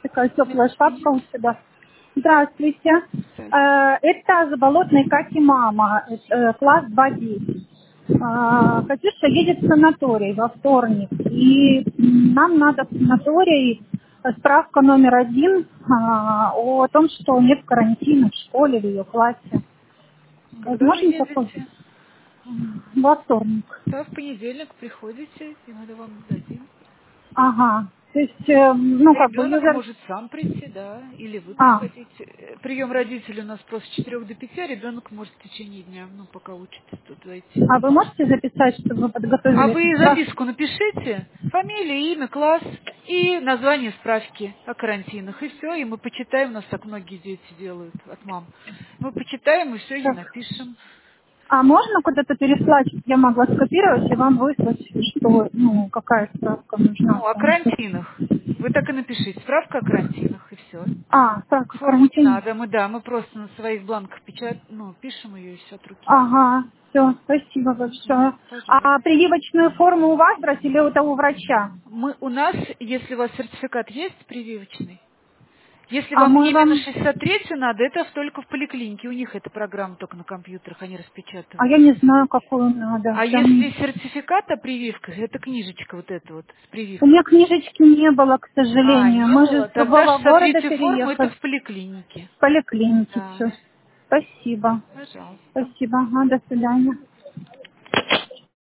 такая теплая шапка у тебя. Здравствуйте. Здравствуйте. Это Заболотный Кати мама, класс 210. Катюша едет в санаторий во вторник. И нам надо в санаторий справка номер 1 о том, что нет карантина в школе, в ее классе. Когда вы Возможно такое? едете? Во вторник. Да, в понедельник приходите, и мы вам дадим. Ага. То есть, Ребенок юзер... может сам прийти, да, или вы А, приходите. Прием родителей у нас просто с 4 до 5, а ребенок может в течение дня, пока учитесь тут войти. а вы можете записать, чтобы вы А подготовили эту вы справку? записку напишите, фамилия, имя, класс и название справки о карантинах. И все, и мы почитаем, у нас так многие дети делают от мам. Мы почитаем и все, и Так. напишем. А можно куда-то переслать, чтобы я могла скопировать и вам выслать, что, какая справка нужна? О Там. карантинах. Вы так и напишите. Справка о карантинах, и все. Справка Форму не карантин. надо, мы просто на своих бланках пишем ее и все от руки. Ага, все, спасибо большое. А Пожалуйста. прививочную форму у вас брать или это у врача? У нас, если у вас сертификат есть прививочный, если А вам мы именно вам... 63-ю надо, это только в поликлинике. У них эта программа только на компьютерах, они А я распечатывают. не знаю, какую надо. А Там... если сертификат о прививках, это книжечка вот с У меня прививкой. книжечки не было, к сожалению. Не Мы же было? с Тогда другого города 63-ю форму это переехали. в поликлинике. В поликлинике Да, все. Спасибо. пожалуйста. Спасибо. Ага, до свидания.